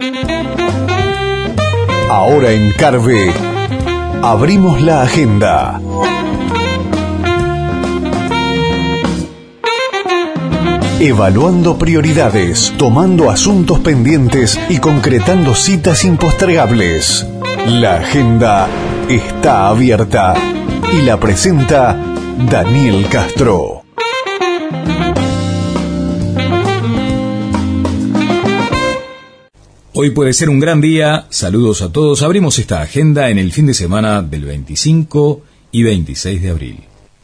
Ahora en Carve, abrimos la agenda. Evaluando prioridades, tomando asuntos pendientes y concretando citas impostergables. La agenda está abierta y la presenta Daniel Castro. Hoy puede ser un gran día. Saludos a todos. Abrimos esta agenda en el fin de semana del 25 y 26 de abril.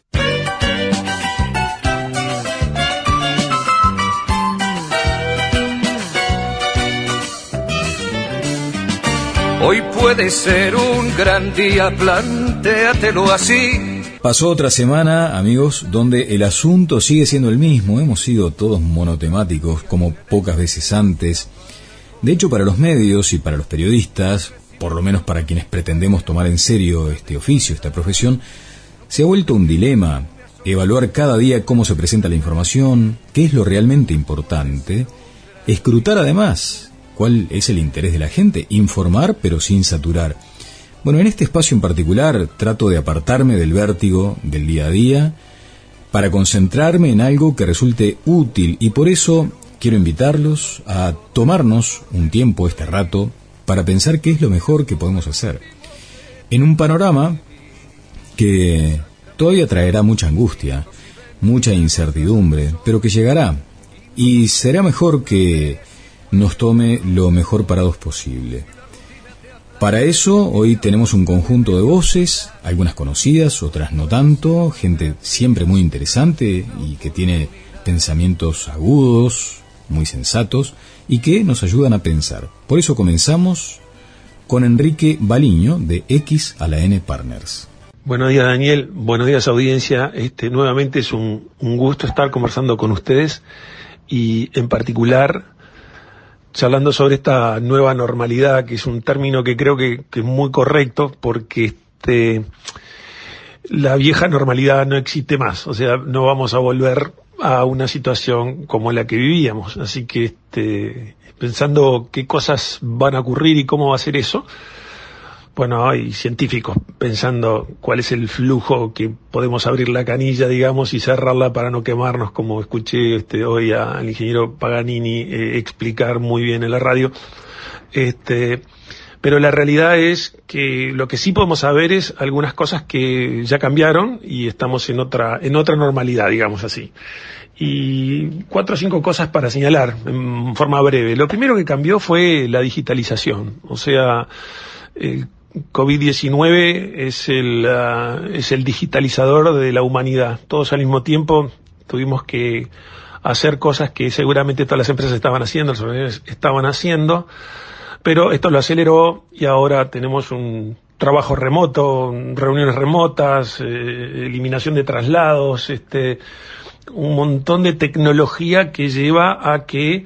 Hoy puede ser un gran día, plantéatelo así. Pasó otra semana, amigos, donde el asunto sigue siendo el mismo. Hemos sido todos monotemáticos como pocas veces antes. De hecho, para los medios y para los periodistas, por lo menos para quienes pretendemos tomar en serio este oficio, esta profesión, se ha vuelto un dilema evaluar cada día cómo se presenta la información, qué es lo realmente importante, escrutar además cuál es el interés de la gente, informar pero sin saturar. Bueno, en este espacio en particular trato de apartarme del vértigo del día a día para concentrarme en algo que resulte útil, y por eso quiero invitarlos a tomarnos un tiempo, este rato, para pensar qué es lo mejor que podemos hacer en un panorama que todavía traerá mucha angustia, mucha incertidumbre, pero que llegará, y será mejor que nos tome lo mejor parados posible. Para eso, hoy tenemos un conjunto de voces, algunas conocidas, otras no tanto, gente siempre muy interesante y que tiene pensamientos agudos, muy sensatos, y que nos ayudan a pensar. Por eso comenzamos con Enrique Baliño, de X a la N Partners. Buenos días, Daniel. Buenos días, audiencia. Nuevamente es un gusto estar conversando con ustedes y, en particular, charlando sobre esta nueva normalidad, que es un término que creo que es muy correcto, porque la vieja normalidad no existe más. O sea, no vamos a volver a una situación como la que vivíamos. Así que pensando qué cosas van a ocurrir y cómo va a ser eso, bueno, hay científicos pensando cuál es el flujo, que podemos abrir la canilla, digamos, y cerrarla para no quemarnos, como escuché hoy al ingeniero Paganini explicar muy bien en la radio. Pero la realidad es que lo que sí podemos saber es algunas cosas que ya cambiaron y estamos en otra normalidad, digamos así. Y 4 o 5 cosas para señalar en forma breve. Lo primero que cambió fue la digitalización. O sea, el COVID-19 es el digitalizador de la humanidad. Todos al mismo tiempo tuvimos que hacer cosas que seguramente todas las empresas estaban haciendo, las organizaciones estaban haciendo, pero esto lo aceleró y ahora tenemos un trabajo remoto, reuniones remotas, eliminación de traslados, un montón de tecnología que lleva a que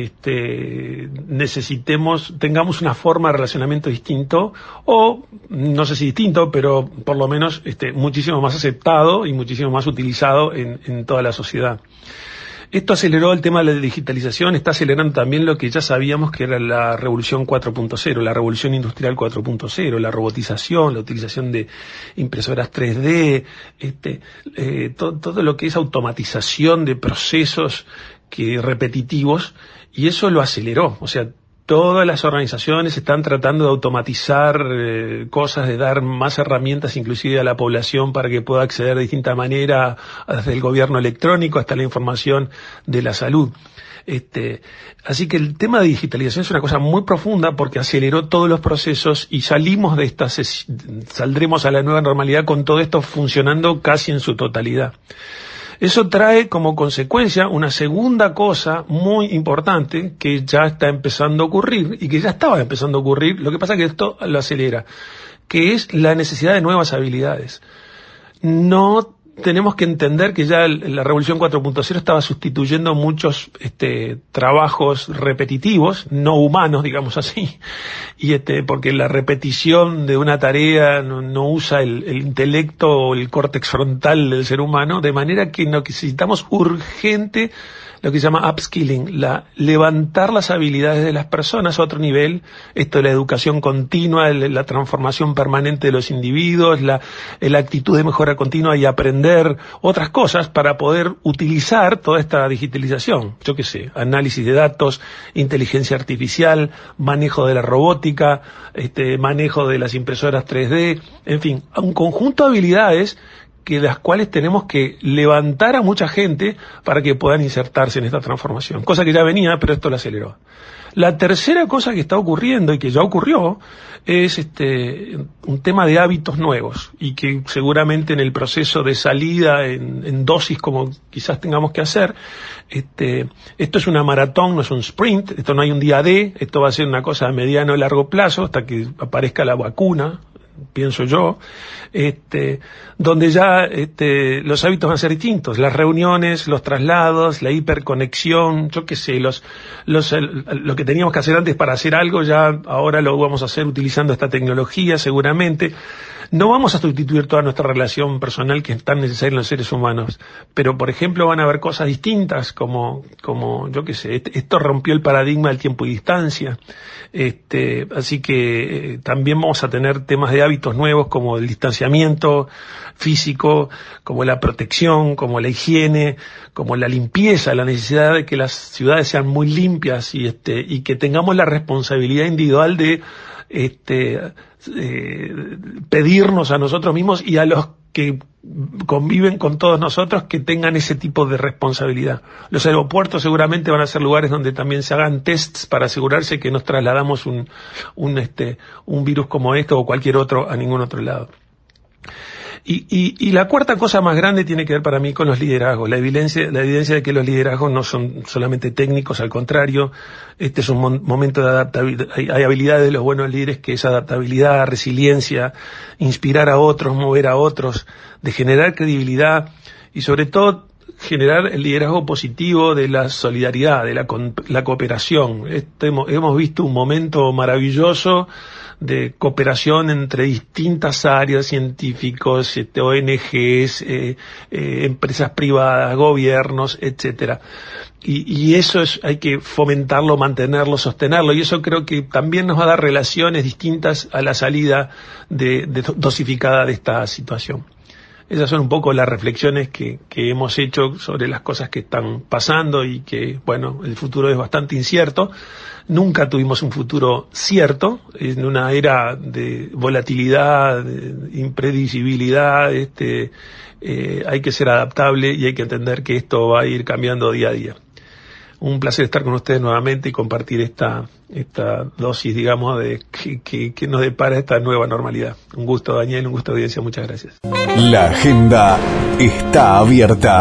tengamos una forma de relacionamiento distinto, o no sé si distinto, pero por lo menos muchísimo más aceptado y muchísimo más utilizado en toda la sociedad. Esto aceleró el tema de la digitalización, está acelerando también lo que ya sabíamos que era la revolución 4.0, la revolución industrial 4.0, la robotización, la utilización de impresoras 3D, todo lo que es automatización de procesos repetitivos, y eso lo aceleró. O sea, todas las organizaciones están tratando de automatizar cosas, de dar más herramientas inclusive a la población para que pueda acceder de distinta manera, desde el gobierno electrónico hasta la información de la salud. Así que el tema de digitalización es una cosa muy profunda porque aceleró todos los procesos y saldremos a la nueva normalidad con todo esto funcionando casi en su totalidad. Eso trae como consecuencia una segunda cosa muy importante que ya está empezando a ocurrir y que ya estaba empezando a ocurrir, lo que pasa es que esto lo acelera, que es la necesidad de nuevas habilidades. No tenemos que entender que ya la revolución 4.0 estaba sustituyendo muchos trabajos repetitivos, no humanos, digamos así, y porque la repetición de una tarea no usa el intelecto o el córtex frontal del ser humano, de manera que necesitamos urgente lo que se llama upskilling, levantar las habilidades de las personas a otro nivel, esto de la educación continua, la transformación permanente de los individuos, la actitud de mejora continua y aprender otras cosas para poder utilizar toda esta digitalización. Yo qué sé, análisis de datos, inteligencia artificial, manejo de la robótica, manejo de las impresoras 3D, en fin, un conjunto de habilidades que las cuales tenemos que levantar a mucha gente para que puedan insertarse en esta transformación. Cosa que ya venía, pero esto lo aceleró. La tercera cosa que está ocurriendo y que ya ocurrió es un tema de hábitos nuevos y que seguramente en el proceso de salida en dosis como quizás tengamos que hacer, esto es una maratón, no es un sprint, esto no hay un día D, esto va a ser una cosa a mediano y largo plazo hasta que aparezca la vacuna, pienso yo, donde ya los hábitos van a ser distintos, las reuniones, los traslados, la hiperconexión, yo qué sé, lo que teníamos que hacer antes para hacer algo, ya ahora lo vamos a hacer utilizando esta tecnología seguramente. No vamos a sustituir toda nuestra relación personal que es tan necesaria en los seres humanos, pero por ejemplo van a haber cosas distintas como yo qué sé, esto rompió el paradigma del tiempo y distancia, así que también vamos a tener temas de hábitos nuevos como el distanciamiento físico, como la protección, como la higiene, como la limpieza, la necesidad de que las ciudades sean muy limpias y que tengamos la responsabilidad individual de pedirnos a nosotros mismos y a los que conviven con todos nosotros que tengan ese tipo de responsabilidad. Los aeropuertos seguramente van a ser lugares donde también se hagan tests para asegurarse que nos trasladamos un virus como este o cualquier otro a ningún otro lado. Y la cuarta cosa más grande tiene que ver para mí con los liderazgos, la evidencia de que los liderazgos no son solamente técnicos, al contrario, este es un momento de adaptabilidad, hay habilidades de los buenos líderes que es adaptabilidad, resiliencia, inspirar a otros, mover a otros, de generar credibilidad y sobre todo generar el liderazgo positivo de la solidaridad, de la cooperación. Hemos visto un momento maravilloso de cooperación entre distintas áreas, científicos, ONGs, empresas privadas, gobiernos, etcétera. Y eso hay que fomentarlo, mantenerlo, sostenerlo, y eso creo que también nos va a dar relaciones distintas a la salida dosificada de esta situación. Esas son un poco las reflexiones que hemos hecho sobre las cosas que están pasando y que, bueno, el futuro es bastante incierto. Nunca tuvimos un futuro cierto, en una era de volatilidad, de impredecibilidad, hay que ser adaptable y hay que entender que esto va a ir cambiando día a día. Un placer estar con ustedes nuevamente y compartir esta dosis, digamos, de que nos depara esta nueva normalidad. Un gusto, Daniel, un gusto, audiencia, muchas gracias. La agenda está abierta.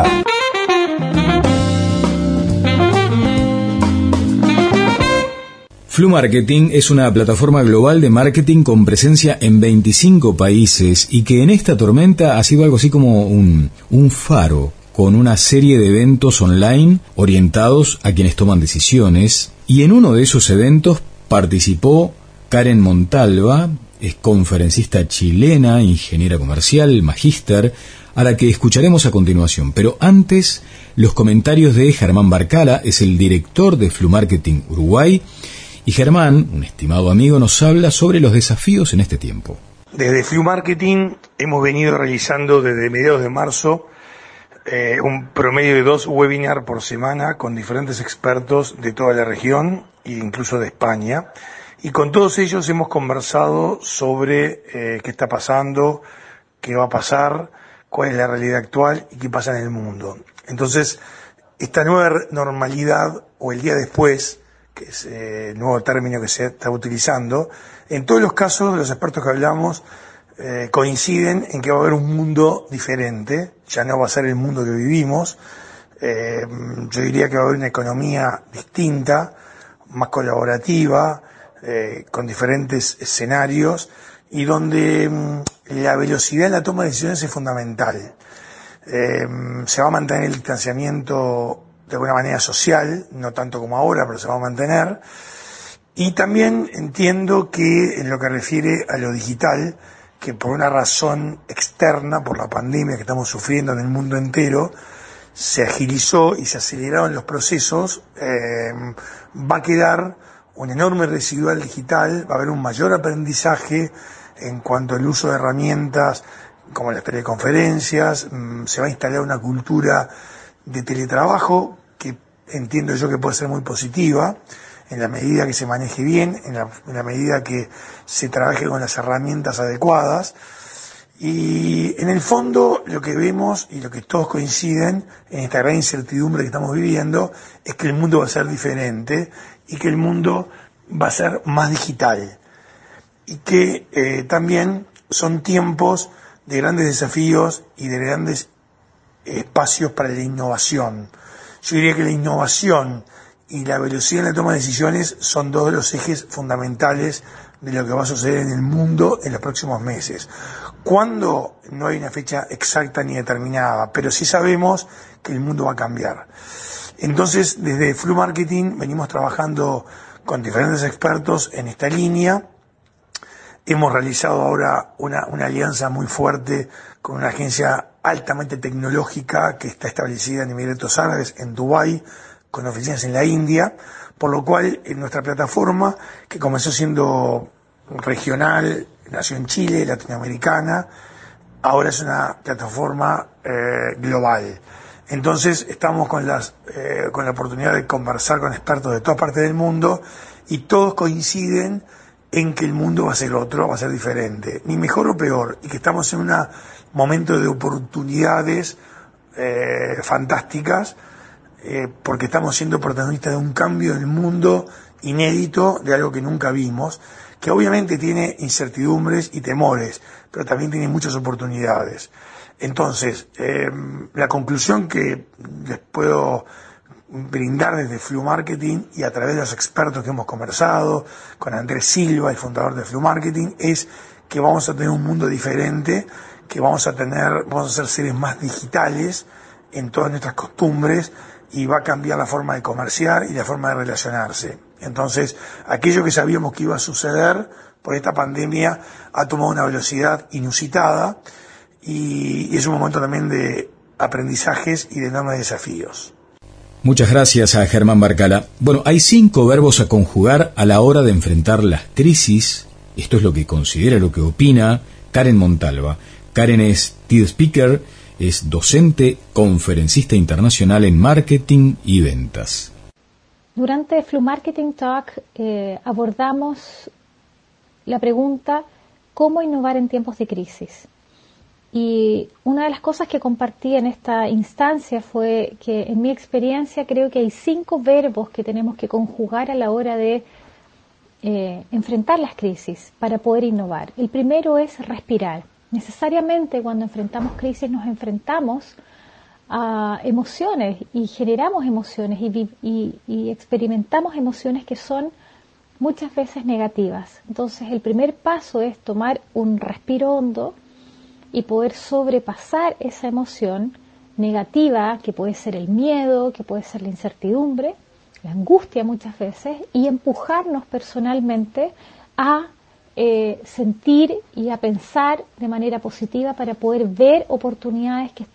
Flumarketing es una plataforma global de marketing con presencia en 25 países y que en esta tormenta ha sido algo así como un faro con una serie de eventos online orientados a quienes toman decisiones, y en uno de esos eventos participó Karen Montalva, es conferencista chilena, ingeniera comercial, magíster, a la que escucharemos a continuación. Pero antes, los comentarios de Germán Barcala, es el director de Flumarketing Uruguay, y Germán, un estimado amigo, nos habla sobre los desafíos en este tiempo. Desde Flumarketing hemos venido realizando desde mediados de marzo un promedio de 2 webinars por semana con diferentes expertos de toda la región e incluso de España, y con todos ellos hemos conversado sobre qué está pasando, qué va a pasar, cuál es la realidad actual y qué pasa en el mundo. Entonces, esta nueva normalidad o el día después, que es el nuevo término que se está utilizando, en todos los casos de los expertos que hablamos coinciden en que va a haber un mundo diferente, ya no va a ser el mundo que vivimos, yo diría que va a haber una economía distinta, más colaborativa, con diferentes escenarios y donde la velocidad en la toma de decisiones es fundamental. Se va a mantener el distanciamiento de alguna manera social, no tanto como ahora, pero se va a mantener. Y también entiendo que en lo que refiere a lo digital, que por una razón externa, por la pandemia que estamos sufriendo en el mundo entero, se agilizó y se aceleraron los procesos, va a quedar un enorme residual digital, va a haber un mayor aprendizaje en cuanto al uso de herramientas como las teleconferencias, se va a instalar una cultura de teletrabajo que entiendo yo que puede ser muy positiva, en la medida que se maneje bien, en la medida que se trabaje con las herramientas adecuadas. Y en el fondo lo que vemos y lo que todos coinciden en esta gran incertidumbre que estamos viviendo es que el mundo va a ser diferente y que el mundo va a ser más digital y que también son tiempos de grandes desafíos y de grandes espacios para la innovación. Yo diría que la innovación y la velocidad en la toma de decisiones son dos de los ejes fundamentales de lo que va a suceder en el mundo en los próximos meses. ¿Cuándo? No hay una fecha exacta ni determinada, pero sí sabemos que el mundo va a cambiar. Entonces, desde Flu Marketing venimos trabajando con diferentes expertos en esta línea. Hemos realizado ahora una alianza muy fuerte con una agencia altamente tecnológica que está establecida en Emiratos Árabes, en Dubái, con oficinas en la India, por lo cual en nuestra plataforma, que comenzó siendo regional, nació en Chile, latinoamericana, ahora es una plataforma global. Entonces estamos con la oportunidad de conversar con expertos de todas partes del mundo y todos coinciden en que el mundo va a ser otro, va a ser diferente, ni mejor o peor, y que estamos en un momento de oportunidades fantásticas, porque estamos siendo protagonistas de un cambio del mundo inédito, de algo que nunca vimos, que obviamente tiene incertidumbres y temores, pero también tiene muchas oportunidades. Entonces, la conclusión que les puedo brindar desde Flu Marketing y a través de los expertos que hemos conversado, con Andrés Silva, el fundador de Flu Marketing, es que vamos a tener un mundo diferente, que vamos a ser seres más digitales en todas nuestras costumbres y va a cambiar la forma de comerciar y la forma de relacionarse. Entonces, aquello que sabíamos que iba a suceder por esta pandemia ha tomado una velocidad inusitada y es un momento también de aprendizajes y de enormes desafíos. Muchas gracias a Germán Barcala. Bueno, hay 5 verbos a conjugar a la hora de enfrentar las crisis. Esto es lo que considera, lo que opina Karen Montalva. Karen es TED Speaker, es docente, conferencista internacional en marketing y ventas. Durante Flu Marketing Talk abordamos la pregunta ¿cómo innovar en tiempos de crisis? Y una de las cosas que compartí en esta instancia fue que en mi experiencia creo que hay 5 verbos que tenemos que conjugar a la hora de enfrentar las crisis para poder innovar. El primero es respirar. Necesariamente cuando enfrentamos crisis nos enfrentamos a emociones y generamos emociones y experimentamos emociones que son muchas veces negativas. Entonces el primer paso es tomar un respiro hondo y poder sobrepasar esa emoción negativa, que puede ser el miedo, que puede ser la incertidumbre, la angustia muchas veces, y empujarnos personalmente a sentir y a pensar de manera positiva para poder ver oportunidades que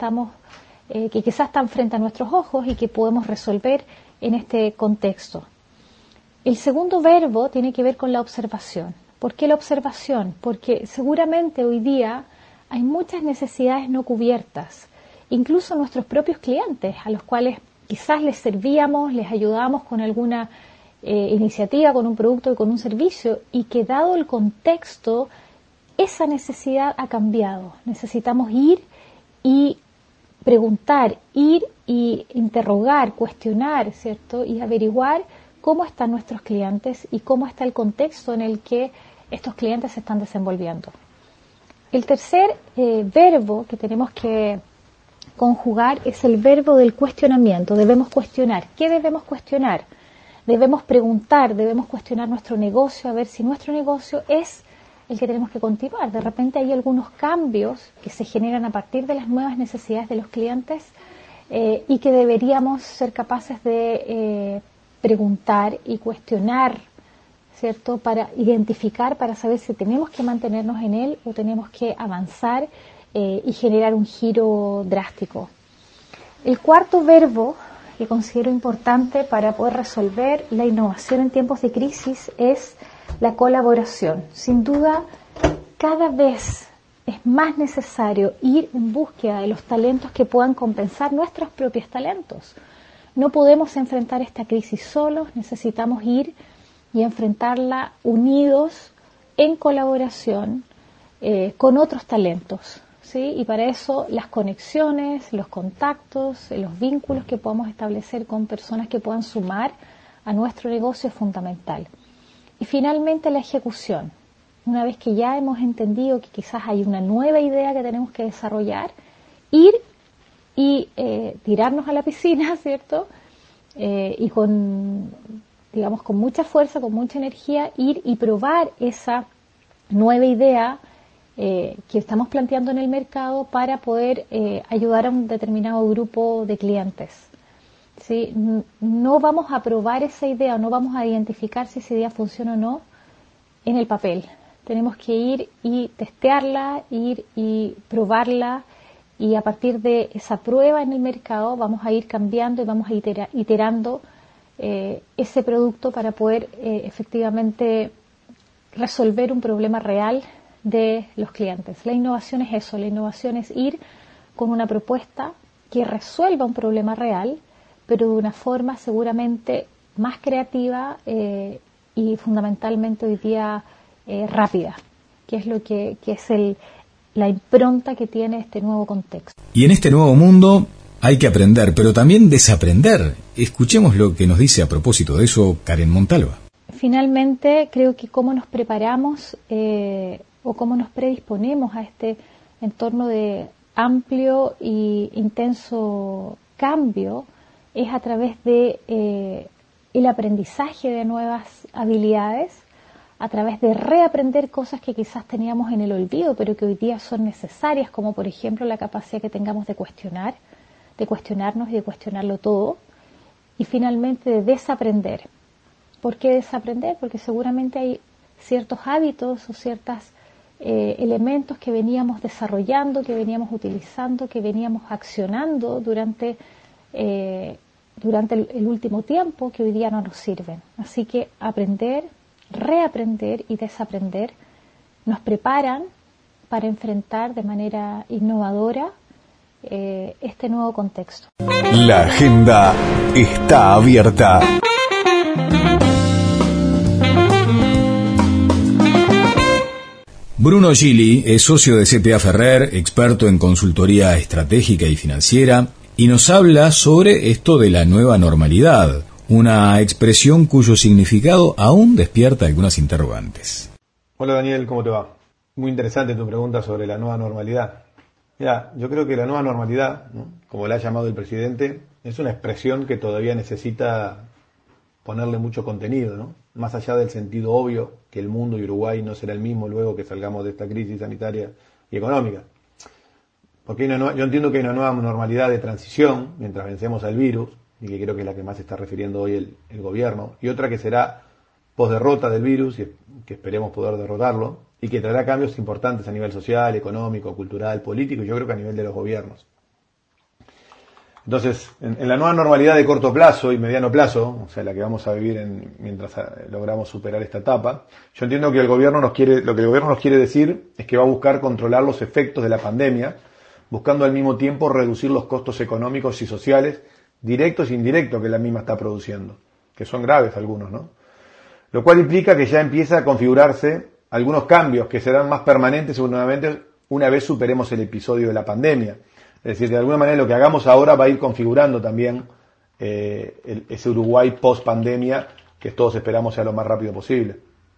quizás están frente a nuestros ojos y que podemos resolver en este contexto. El segundo verbo tiene que ver con la observación. ¿Por qué la observación? Porque seguramente hoy día hay muchas necesidades no cubiertas, incluso nuestros propios clientes, a los cuales quizás les servíamos, les ayudábamos con alguna iniciativa, con un producto y con un servicio, y que dado el contexto, esa necesidad ha cambiado. Necesitamos ir y preguntar, ir y interrogar, cuestionar, ¿cierto? Y averiguar cómo están nuestros clientes y cómo está el contexto en el que estos clientes se están desenvolviendo. El tercer verbo que tenemos que conjugar es el verbo del cuestionamiento. Debemos cuestionar. ¿Qué debemos cuestionar? Debemos preguntar, debemos cuestionar nuestro negocio, a ver si nuestro negocio es el que tenemos que continuar. De repente hay algunos cambios que se generan a partir de las nuevas necesidades de los clientes y que deberíamos ser capaces de preguntar y cuestionar, ¿cierto? Para identificar, para saber si tenemos que mantenernos en él o tenemos que avanzar y generar un giro drástico. El cuarto verbo que considero importante para poder resolver la innovación en tiempos de crisis es la colaboración. Sin duda, cada vez es más necesario ir en búsqueda de los talentos que puedan compensar nuestros propios talentos. No podemos enfrentar esta crisis solos, necesitamos ir y enfrentarla unidos, en colaboración, con otros talentos, ¿sí? Y para eso las conexiones, los contactos, los vínculos que podamos establecer con personas que puedan sumar a nuestro negocio es fundamental. Y finalmente la ejecución. Una vez que ya hemos entendido que quizás hay una nueva idea que tenemos que desarrollar, ir y tirarnos a la piscina, ¿cierto? Y con mucha fuerza, con mucha energía, ir y probar esa nueva idea que estamos planteando en el mercado para poder ayudar a un determinado grupo de clientes. ¿Sí? No vamos a probar esa idea, no vamos a identificar si esa idea funciona o no en el papel. Tenemos que ir y testearla, ir y probarla, y a partir de esa prueba en el mercado vamos a ir cambiando y vamos a iterando ese producto para poder efectivamente resolver un problema real de los clientes. La innovación es eso, la innovación es ir con una propuesta que resuelva un problema real, pero de una forma seguramente más creativa y fundamentalmente hoy día rápida, que es lo que es la impronta que tiene este nuevo contexto. Y en este nuevo mundo hay que aprender, pero también desaprender. Escuchemos lo que nos dice a propósito de eso Karen Montalva. Finalmente, creo que cómo nos preparamos o cómo nos predisponemos a este entorno de amplio e intenso cambio es a través de el aprendizaje de nuevas habilidades, a través de reaprender cosas que quizás teníamos en el olvido, pero que hoy día son necesarias, como por ejemplo la capacidad que tengamos de cuestionarnos y de cuestionarlo todo, y finalmente de desaprender. ¿Por qué desaprender? Porque seguramente hay ciertos hábitos o ciertos elementos que veníamos desarrollando, que veníamos utilizando, que veníamos accionando durante el último tiempo, que hoy día no nos sirven. Así que aprender, reaprender y desaprender nos preparan para enfrentar de manera innovadora este nuevo contexto. La agenda está abierta. Bruno Gili es socio de CPA Ferrer, experto en consultoría estratégica y financiera, y nos habla sobre esto de la nueva normalidad, una expresión cuyo significado aún despierta algunas interrogantes. Hola Daniel, ¿cómo te va? Muy interesante tu pregunta sobre la nueva normalidad. Mira, yo creo que la nueva normalidad, ¿no?, como la ha llamado el presidente, es una expresión que todavía necesita ponerle mucho contenido, ¿no? Más allá del sentido obvio que el mundo y Uruguay no será el mismo luego que salgamos de esta crisis sanitaria y económica. Porque yo entiendo que hay una nueva normalidad de transición mientras vencemos al virus, y que creo que es la que más se está refiriendo hoy el gobierno, y otra que será posderrota del virus, y que esperemos poder derrotarlo, y que traerá cambios importantes a nivel social, económico, cultural, político, y yo creo que a nivel de los gobiernos. Entonces, en la nueva normalidad de corto plazo y mediano plazo, o sea, la que vamos a vivir mientras logramos superar esta etapa, yo entiendo que lo que el gobierno nos quiere decir es que va a buscar controlar los efectos de la pandemia, buscando al mismo tiempo reducir los costos económicos y sociales, directos e indirectos, que la misma está produciendo, que son graves algunos, ¿no? Lo cual implica que ya empieza a configurarse algunos cambios que serán más permanentes seguramente una vez superemos el episodio de la pandemia. Es decir, de alguna manera lo que hagamos ahora va a ir configurando también ese Uruguay post-pandemia que todos esperamos sea lo más rápido posible.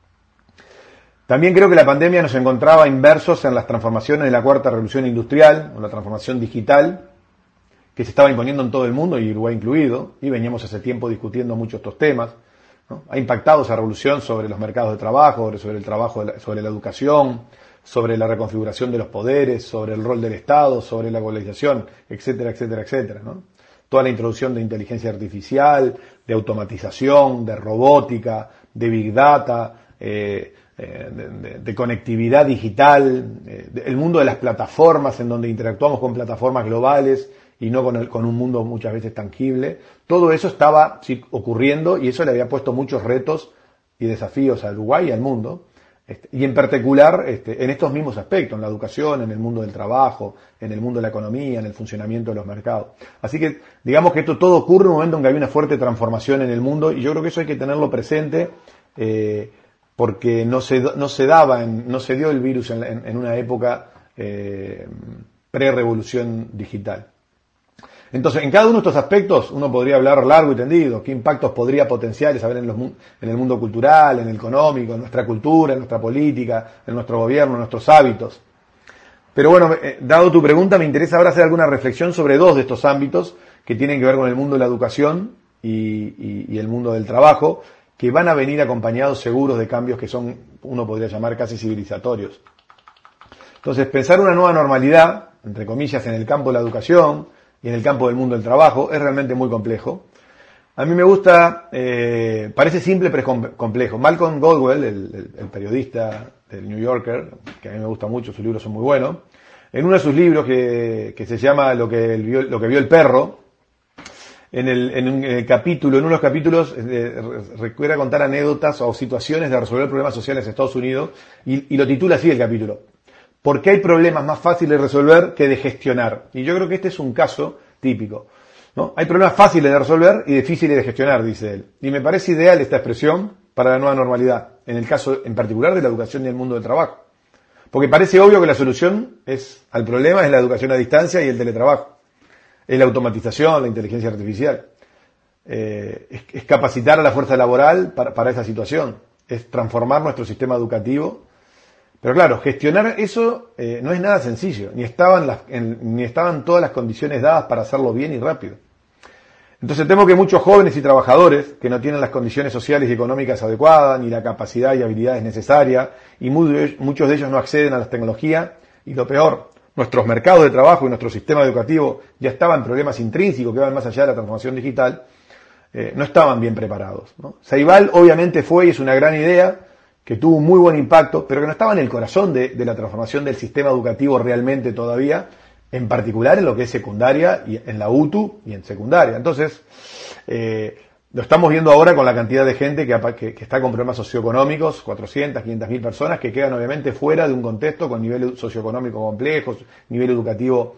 También creo que la pandemia nos encontraba inmersos en las transformaciones de la cuarta revolución industrial, o la transformación digital, que se estaba imponiendo en todo el mundo, y Uruguay incluido, y veníamos hace tiempo discutiendo mucho estos temas, ¿no? Ha impactado esa revolución sobre los mercados de trabajo, sobre el trabajo, sobre la educación, sobre la reconfiguración de los poderes, sobre el rol del Estado, sobre la globalización, etcétera, etcétera, etcétera, ¿no? Toda la introducción de inteligencia artificial, de automatización, de robótica, de big data, de conectividad digital, el mundo de las plataformas en donde interactuamos con plataformas globales y no con un mundo muchas veces tangible. Todo eso estaba ocurriendo y eso le había puesto muchos retos y desafíos a Uruguay y al mundo. Y en particular en estos mismos aspectos, en la educación, en el mundo del trabajo, en el mundo de la economía, en el funcionamiento de los mercados. Así que digamos que esto todo ocurre en un momento en que hay una fuerte transformación en el mundo y yo creo que eso hay que tenerlo presente porque no se dio el virus en una época pre-revolución digital. Entonces, en cada uno de estos aspectos uno podría hablar largo y tendido, qué impactos podría potenciales haber en el mundo cultural, en el económico, en nuestra cultura, en nuestra política, en nuestro gobierno, en nuestros hábitos. Pero bueno, dado tu pregunta, me interesa ahora hacer alguna reflexión sobre dos de estos ámbitos que tienen que ver con el mundo de la educación y el mundo del trabajo, que van a venir acompañados seguros de cambios que son, uno podría llamar casi civilizatorios. Entonces, pensar una nueva normalidad, entre comillas, en el campo de la educación y en el campo del mundo del trabajo es realmente muy complejo. A mí me gusta, parece simple pero es complejo. Malcolm Gladwell, el periodista del New Yorker, que a mí me gusta mucho, sus libros son muy buenos, en uno de sus libros que se llama Lo que vio el perro, en uno de los capítulos requiere contar anécdotas o situaciones de resolver problemas sociales en Estados Unidos y lo titula así el capítulo. Porque hay problemas más fáciles de resolver que de gestionar. Y yo creo que este es un caso típico, ¿no? Hay problemas fáciles de resolver y difíciles de gestionar, dice él. Y me parece ideal esta expresión para la nueva normalidad, en el caso en particular de la educación y el mundo del trabajo. Porque parece obvio que la solución al problema es la educación a distancia y el teletrabajo. Es la automatización, la inteligencia artificial. Es capacitar a la fuerza laboral para esa situación. Es transformar nuestro sistema educativo. Pero claro, gestionar eso no es nada sencillo, ni estaban todas las condiciones dadas para hacerlo bien y rápido. Entonces temo que muchos jóvenes y trabajadores que no tienen las condiciones sociales y económicas adecuadas, ni la capacidad y habilidades necesarias, y muchos de ellos no acceden a las tecnologías, y lo peor, nuestros mercados de trabajo y nuestro sistema educativo ya estaban en problemas intrínsecos que van más allá de la transformación digital, no estaban bien preparados, ¿no? Ceibal obviamente fue y es una gran idea, que tuvo un muy buen impacto, pero que no estaba en el corazón de la transformación del sistema educativo realmente todavía, en particular en lo que es secundaria, y en la UTU y en secundaria. Entonces, lo estamos viendo ahora con la cantidad de gente que está con problemas socioeconómicos, 400, 500.000 personas, que quedan obviamente fuera de un contexto con nivel socioeconómico complejo, nivel educativo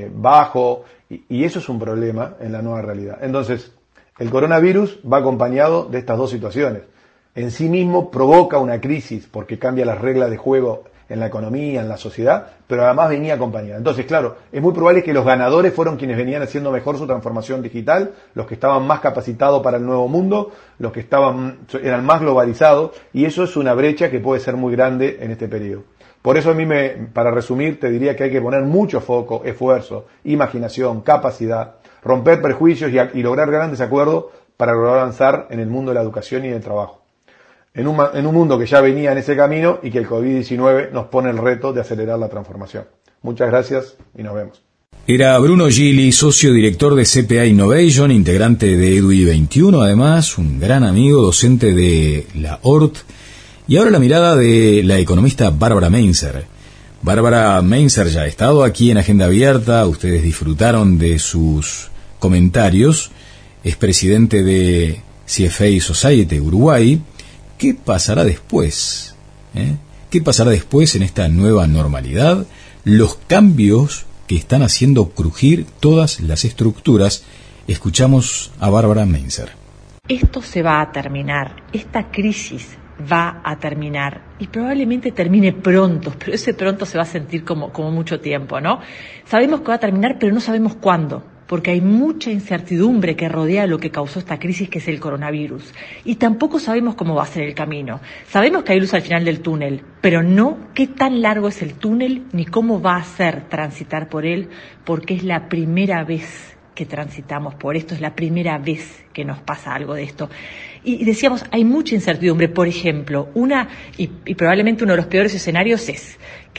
bajo, y eso es un problema en la nueva realidad. Entonces, el coronavirus va acompañado de estas dos situaciones. En sí mismo provoca una crisis porque cambia las reglas de juego en la economía, en la sociedad, pero además venía acompañada. Entonces, claro, es muy probable que los ganadores fueron quienes venían haciendo mejor su transformación digital, los que estaban más capacitados para el nuevo mundo, los que eran más globalizados, y eso es una brecha que puede ser muy grande en este periodo. Por eso para resumir, te diría que hay que poner mucho foco, esfuerzo, imaginación, capacidad, romper prejuicios y lograr grandes acuerdos para lograr avanzar en el mundo de la educación y del trabajo. En un mundo que ya venía en ese camino y que el COVID-19 nos pone el reto de acelerar la transformación. Muchas gracias y nos vemos. Era Bruno Gili, socio director de CPA Innovation, integrante de EDUI21, además, un gran amigo, docente de la ORT. Y ahora la mirada de la economista Bárbara Mainzer. Bárbara Mainzer ya ha estado aquí en Agenda Abierta, ustedes disfrutaron de sus comentarios, es presidente de CFA Society Uruguay. ¿Qué pasará después? ¿Qué pasará después en esta nueva normalidad? Los cambios que están haciendo crujir todas las estructuras. Escuchamos a Bárbara Mainzer. Esto se va a terminar, esta crisis va a terminar y probablemente termine pronto, pero ese pronto se va a sentir como mucho tiempo, ¿no? Sabemos que va a terminar, pero no sabemos cuándo, porque hay mucha incertidumbre que rodea lo que causó esta crisis, que es el coronavirus. Y tampoco sabemos cómo va a ser el camino. Sabemos que hay luz al final del túnel, pero no qué tan largo es el túnel, ni cómo va a ser transitar por él, porque es la primera vez que transitamos por esto, es la primera vez que nos pasa algo de esto. Y decíamos, hay mucha incertidumbre. Por ejemplo, y probablemente uno de los peores escenarios es que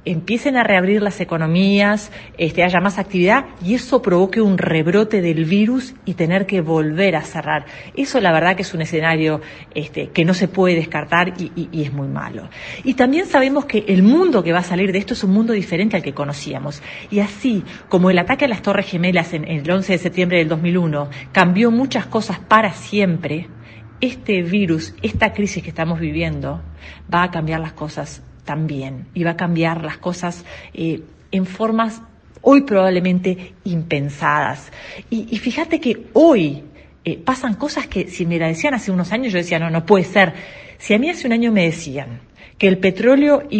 empiecen a reabrir las economías, haya más actividad y eso provoque un rebrote del virus y tener que volver a cerrar. Eso la verdad que es un escenario que no se puede descartar y es muy malo. Y también sabemos que el mundo que va a salir de esto es un mundo diferente al que conocíamos. Y así como el ataque a las Torres Gemelas en el 11 de septiembre del 2001 cambió muchas cosas para siempre, este virus, esta crisis que estamos viviendo, va a cambiar las cosas también, y va a cambiar las cosas en formas hoy probablemente impensadas. Y fíjate que hoy pasan cosas que si me la decían hace unos años yo decía, no puede ser. Si a mí hace un año me decían que el petróleo me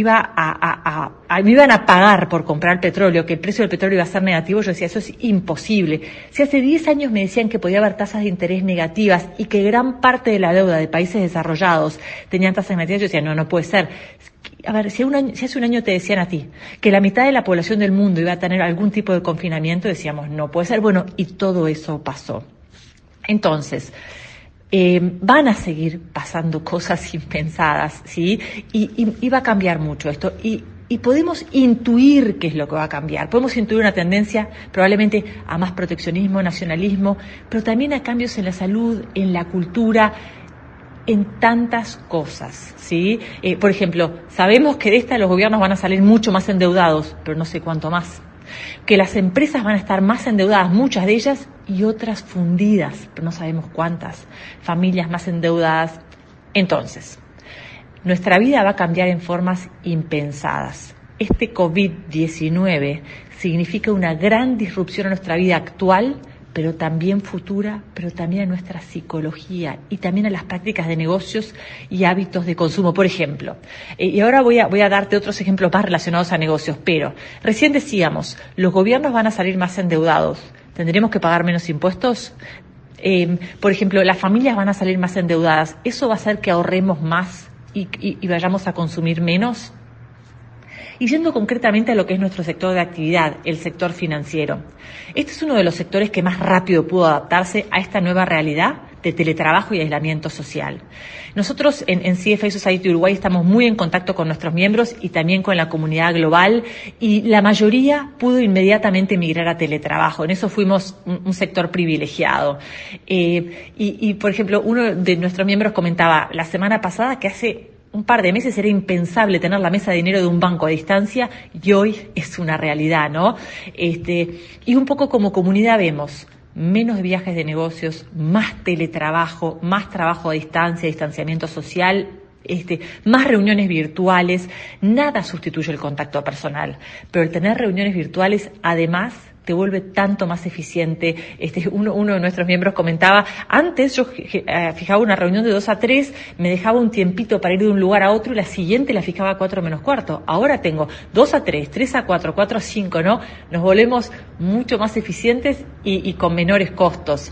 iban a pagar por comprar petróleo, que el precio del petróleo iba a ser negativo, yo decía, eso es imposible. Si hace 10 años me decían que podía haber tasas de interés negativas y que gran parte de la deuda de países desarrollados tenían tasas negativas, yo decía, no puede ser. A ver, si hace un año te decían a ti que la mitad de la población del mundo iba a tener algún tipo de confinamiento, decíamos, no puede ser. Bueno, y todo eso pasó. Entonces, van a seguir pasando cosas impensadas, ¿sí? Y va a cambiar mucho esto. Y podemos intuir qué es lo que va a cambiar. Podemos intuir una tendencia probablemente a más proteccionismo, nacionalismo, pero también a cambios en la salud, en la cultura, en tantas cosas, ¿sí? Por ejemplo, sabemos que de esta los gobiernos van a salir mucho más endeudados, pero no sé cuánto más. Que las empresas van a estar más endeudadas, muchas de ellas, y otras fundidas, pero no sabemos cuántas. Familias más endeudadas. Entonces, nuestra vida va a cambiar en formas impensadas. Este COVID-19 significa una gran disrupción a nuestra vida actual, pero también futura, pero también a nuestra psicología y también a las prácticas de negocios y hábitos de consumo. Por ejemplo, y ahora voy a darte otros ejemplos más relacionados a negocios, pero recién decíamos, los gobiernos van a salir más endeudados. ¿Tendremos que pagar menos impuestos? Por ejemplo, las familias van a salir más endeudadas. ¿Eso va a hacer que ahorremos más y vayamos a consumir menos? Y yendo concretamente a lo que es nuestro sector de actividad, el sector financiero. Este es uno de los sectores que más rápido pudo adaptarse a esta nueva realidad de teletrabajo y aislamiento social. Nosotros en CFA Society Uruguay estamos muy en contacto con nuestros miembros y también con la comunidad global, y la mayoría pudo inmediatamente migrar a teletrabajo. En eso fuimos un sector privilegiado. Y por ejemplo, uno de nuestros miembros comentaba la semana pasada que hace un par de meses era impensable tener la mesa de dinero de un banco a distancia y hoy es una realidad, ¿no? Y un poco como comunidad vemos menos viajes de negocios, más teletrabajo, más trabajo a distancia, distanciamiento social, más reuniones virtuales. Nada sustituye el contacto personal, pero el tener reuniones virtuales además te vuelve tanto más eficiente. Uno de nuestros miembros comentaba, antes yo fijaba una reunión de 2 a 3, me dejaba un tiempito para ir de un lugar a otro y la siguiente la fijaba a 4 menos cuarto. Ahora tengo 2 a 3, 3 a 4, 4 a 5, ¿no? Nos volvemos mucho más eficientes y con menores costos.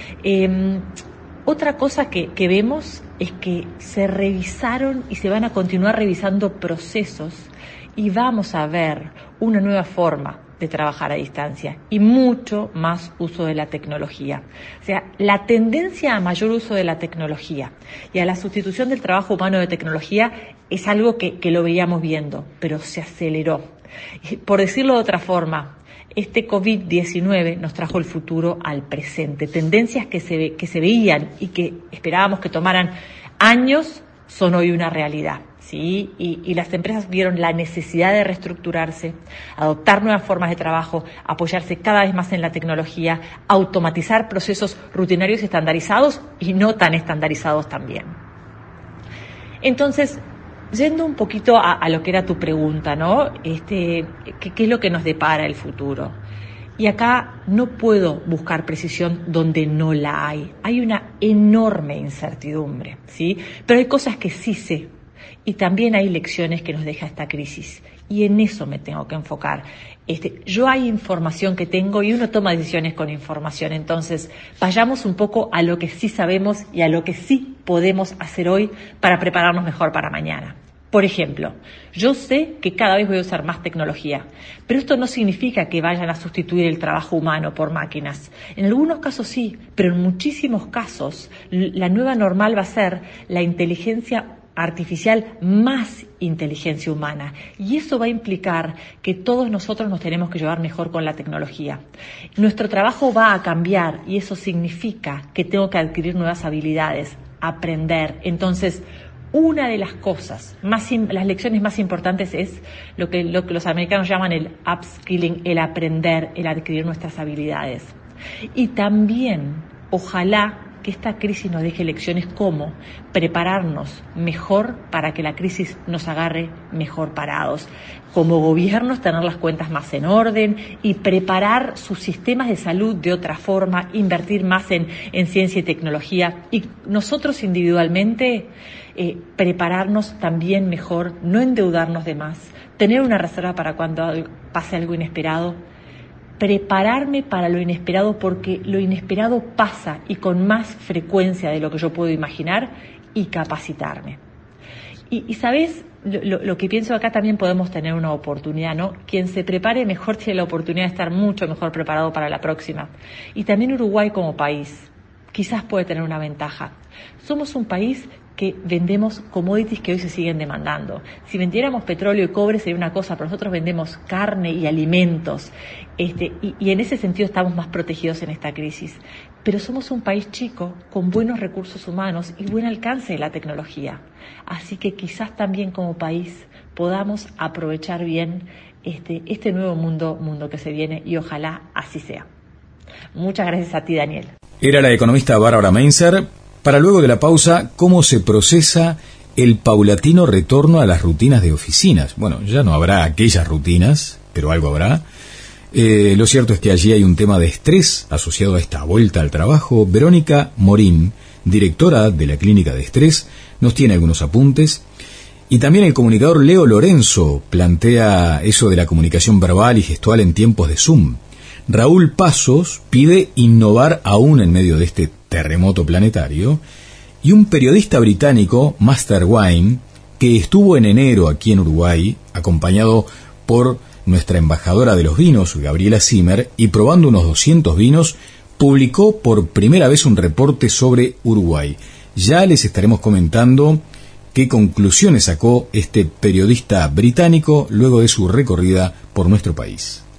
Otra cosa que vemos es que se revisaron y se van a continuar revisando procesos y vamos a ver una nueva forma de trabajar a distancia y mucho más uso de la tecnología. O sea, la tendencia a mayor uso de la tecnología y a la sustitución del trabajo humano de tecnología es algo que lo veíamos viendo, pero se aceleró. Por decirlo de otra forma, este COVID-19 nos trajo el futuro al presente. Tendencias que se veían y que esperábamos que tomaran años son hoy una realidad. ¿Sí? Y las empresas vieron la necesidad de reestructurarse, adoptar nuevas formas de trabajo, apoyarse cada vez más en la tecnología, automatizar procesos rutinarios estandarizados y no tan estandarizados también. Entonces, yendo un poquito a lo que era tu pregunta, ¿no? ¿Qué es lo que nos depara el futuro? Y acá no puedo buscar precisión donde no la hay. Hay una enorme incertidumbre, ¿sí? Pero hay cosas que sí sé. Y también hay lecciones que nos deja esta crisis. Y en eso me tengo que enfocar. Yo hay información que tengo y uno toma decisiones con información. Entonces, vayamos un poco a lo que sí sabemos y a lo que sí podemos hacer hoy para prepararnos mejor para mañana. Por ejemplo, yo sé que cada vez voy a usar más tecnología, pero esto no significa que vayan a sustituir el trabajo humano por máquinas. En algunos casos sí, pero en muchísimos casos la nueva normal va a ser la inteligencia artificial más inteligencia humana, y eso va a implicar que todos nosotros nos tenemos que llevar mejor con la tecnología. Nuestro trabajo va a cambiar y eso significa que tengo que adquirir nuevas habilidades, aprender. Entonces, una de las cosas, las lecciones más importantes es lo que los americanos llaman el upskilling, el aprender, el adquirir nuestras habilidades. Y también, ojalá que esta crisis nos deje lecciones como prepararnos mejor para que la crisis nos agarre mejor parados. Como gobiernos, tener las cuentas más en orden y preparar sus sistemas de salud de otra forma, invertir más en ciencia y tecnología. Y nosotros individualmente prepararnos también mejor, no endeudarnos de más, tener una reserva para cuando pase algo inesperado. Prepararme para lo inesperado, porque lo inesperado pasa y con más frecuencia de lo que yo puedo imaginar, y capacitarme. Y ¿sabes? Lo que pienso acá, también podemos tener una oportunidad, ¿no? Quien se prepare mejor tiene la oportunidad de estar mucho mejor preparado para la próxima. Y también Uruguay como país quizás puede tener una ventaja. Somos un país que vendemos commodities que hoy se siguen demandando. Si vendiéramos petróleo y cobre sería una cosa, pero nosotros vendemos carne y alimentos, y en ese sentido estamos más protegidos en esta crisis. Pero somos un país chico, con buenos recursos humanos y buen alcance de la tecnología. Así que quizás también como país podamos aprovechar bien este nuevo mundo que se viene, y ojalá así sea. Muchas gracias a ti, Daniel. Era la economista Bárbara Mainzer. Para luego de la pausa, ¿cómo se procesa el paulatino retorno a las rutinas de oficinas? Bueno, ya no habrá aquellas rutinas, pero algo habrá. Lo cierto es que allí hay un tema de estrés asociado a esta vuelta al trabajo. Verónica Morín, directora de la Clínica de Estrés, nos tiene algunos apuntes. Y también el comunicador Leo Lorenzo plantea eso de la comunicación verbal y gestual en tiempos de Zoom. Raúl Pasos pide innovar aún en medio de este terremoto planetario, y un periodista británico, Master Wine, que estuvo en enero aquí en Uruguay, acompañado por nuestra embajadora de los vinos, Gabriela Zimmer, y probando unos 200 vinos, publicó por primera vez un reporte sobre Uruguay. Ya les estaremos comentando qué conclusiones sacó este periodista británico luego de su recorrida por nuestro país.